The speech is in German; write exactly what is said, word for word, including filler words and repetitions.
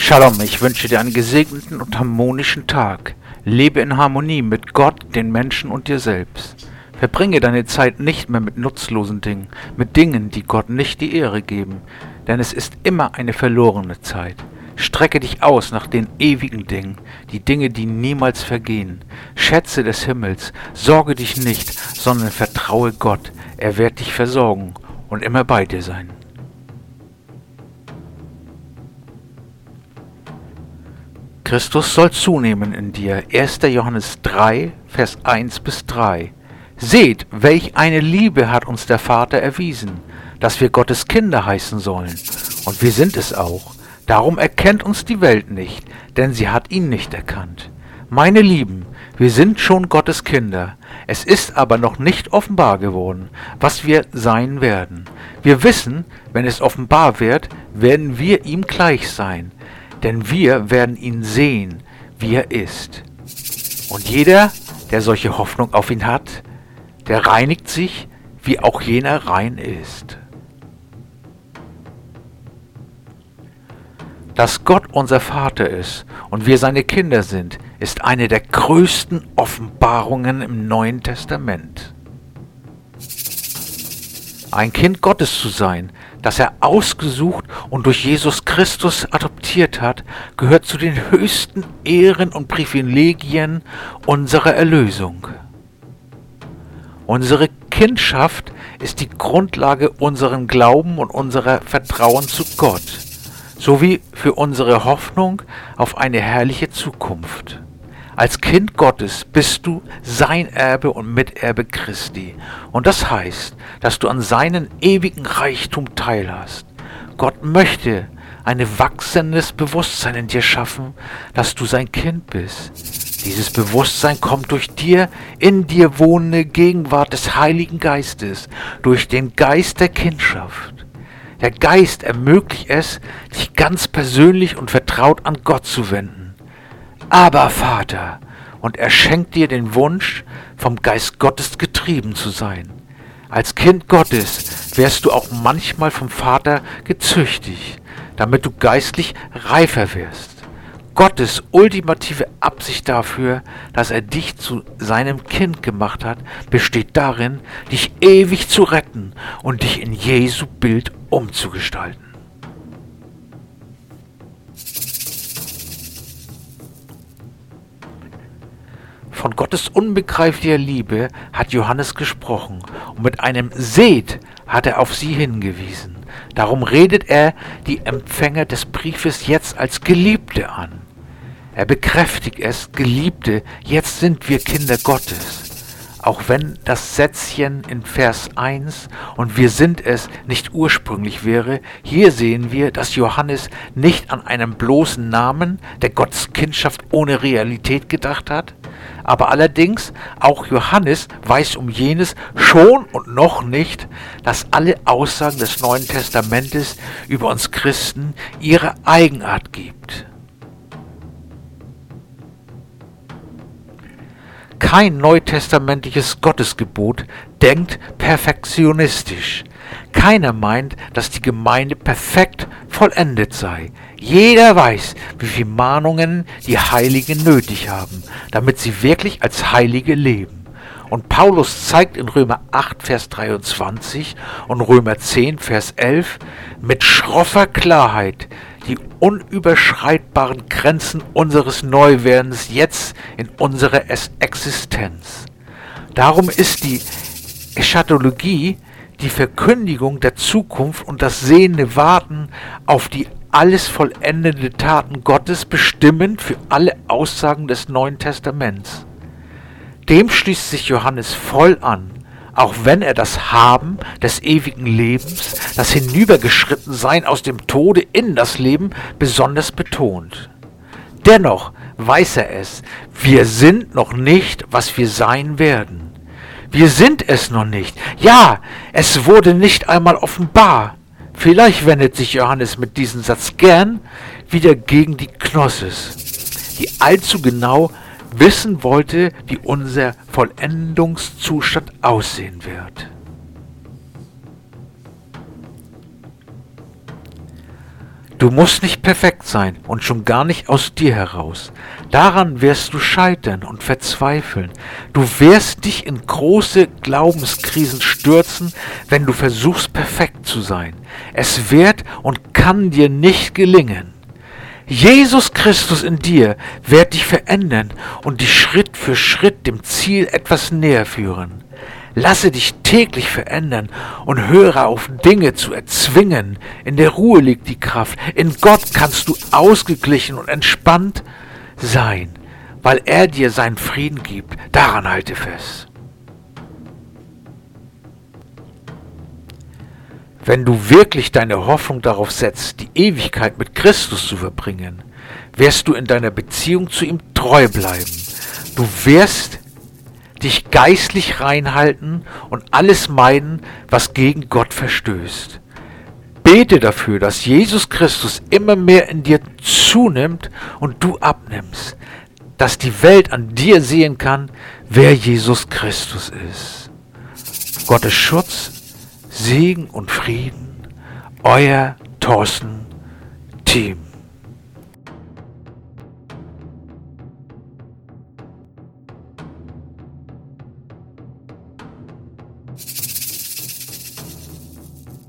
Shalom, ich wünsche dir einen gesegneten und harmonischen Tag. Lebe in Harmonie mit Gott, den Menschen und dir selbst. Verbringe deine Zeit nicht mehr mit nutzlosen Dingen, mit Dingen, die Gott nicht die Ehre geben, denn es ist immer eine verlorene Zeit. Strecke dich aus nach den ewigen Dingen, die Dinge, die niemals vergehen. Schätze des Himmels, sorge dich nicht, sondern vertraue Gott. Er wird dich versorgen und immer bei dir sein. Christus soll zunehmen in dir. erster Johannes drei, Vers eins bis drei. Seht, welch eine Liebe hat uns der Vater erwiesen, dass wir Gottes Kinder heißen sollen. Und wir sind es auch. Darum erkennt uns die Welt nicht, denn sie hat ihn nicht erkannt. Meine Lieben, wir sind schon Gottes Kinder. Es ist aber noch nicht offenbar geworden, was wir sein werden. Wir wissen, wenn es offenbar wird, werden wir ihm gleich sein. Denn wir werden ihn sehen, wie er ist. Und jeder, der solche Hoffnung auf ihn hat, der reinigt sich, wie auch jener rein ist. Dass Gott unser Vater ist und wir seine Kinder sind, ist eine der größten Offenbarungen im Neuen Testament. Ein Kind Gottes zu sein, das er ausgesucht und durch Jesus Christus adoptiert hat, gehört zu den höchsten Ehren und Privilegien unserer Erlösung. Unsere Kindschaft ist die Grundlage unseren Glauben und unserer Vertrauen zu Gott, sowie für unsere Hoffnung auf eine herrliche Zukunft. Als Kind Gottes bist du sein Erbe und Miterbe Christi. Und das heißt, dass du an seinen ewigen Reichtum teilhast. Gott möchte ein wachsendes Bewusstsein in dir schaffen, dass du sein Kind bist. Dieses Bewusstsein kommt durch dir in dir wohnende Gegenwart des Heiligen Geistes, durch den Geist der Kindschaft. Der Geist ermöglicht es, dich ganz persönlich und vertraut an Gott zu wenden. Aber Vater, und er schenkt dir den Wunsch, vom Geist Gottes getrieben zu sein. Als Kind Gottes wirst du auch manchmal vom Vater gezüchtigt, damit du geistlich reifer wirst. Gottes ultimative Absicht dafür, dass er dich zu seinem Kind gemacht hat, besteht darin, dich ewig zu retten und dich in Jesu Bild umzugestalten. Von Gottes unbegreiflicher Liebe hat Johannes gesprochen und mit einem Seht hat er auf sie hingewiesen. Darum redet er die Empfänger des Briefes jetzt als Geliebte an. Er bekräftigt es, Geliebte, jetzt sind wir Kinder Gottes. Auch wenn das Sätzchen in Vers eins und wir sind es nicht ursprünglich wäre, hier sehen wir, dass Johannes nicht an einen bloßen Namen der Gotteskindschaft ohne Realität gedacht hat, aber allerdings auch Johannes weiß um jenes schon und noch nicht, dass alle Aussagen des Neuen Testamentes über uns Christen ihre Eigenart gibt. Kein neutestamentliches Gottesgebot denkt perfektionistisch. Keiner meint, dass die Gemeinde perfekt vollendet sei. Jeder weiß, wie viele Mahnungen die Heiligen nötig haben, damit sie wirklich als Heilige leben. Und Paulus zeigt in Römer acht, Vers dreiundzwanzig und Römer zehn, Vers elf mit schroffer Klarheit die unüberschreitbaren Grenzen unseres Neuwerdens jetzt in unserer Existenz. Darum ist die Eschatologie die Verkündigung der Zukunft und das sehende Warten auf die alles vollendende Taten Gottes bestimmend für alle Aussagen des Neuen Testaments. Dem schließt sich Johannes voll an, auch wenn er das Haben des ewigen Lebens, das Hinübergeschrittensein aus dem Tode in das Leben besonders betont. Dennoch weiß er es, wir sind noch nicht, was wir sein werden. Wir sind es noch nicht. Ja, es wurde nicht einmal offenbar. Vielleicht wendet sich Johannes mit diesem Satz gern wieder gegen die Knossis, die allzu genau wissen wollte, wie unser Vollendungszustand aussehen wird. Du musst nicht perfekt sein und schon gar nicht aus dir heraus. Daran wirst du scheitern und verzweifeln. Du wirst dich in große Glaubenskrisen stürzen, wenn du versuchst, perfekt zu sein. Es wird und kann dir nicht gelingen. Jesus Christus in dir wird dich verändern und dich Schritt für Schritt dem Ziel etwas näher führen. Lasse dich täglich verändern und höre auf, Dinge zu erzwingen. In der Ruhe liegt die Kraft. In Gott kannst du ausgeglichen und entspannt sein, weil er dir seinen Frieden gibt. Daran halte fest. Wenn du wirklich deine Hoffnung darauf setzt, die Ewigkeit mit Christus zu verbringen, wirst du in deiner Beziehung zu ihm treu bleiben. Du wirst dich geistlich reinhalten und alles meiden, was gegen Gott verstößt. Bete dafür, dass Jesus Christus immer mehr in dir zunimmt und du abnimmst, dass die Welt an dir sehen kann, wer Jesus Christus ist. Gottes Schutz, Segen und Frieden, euer Thorsten Thieme.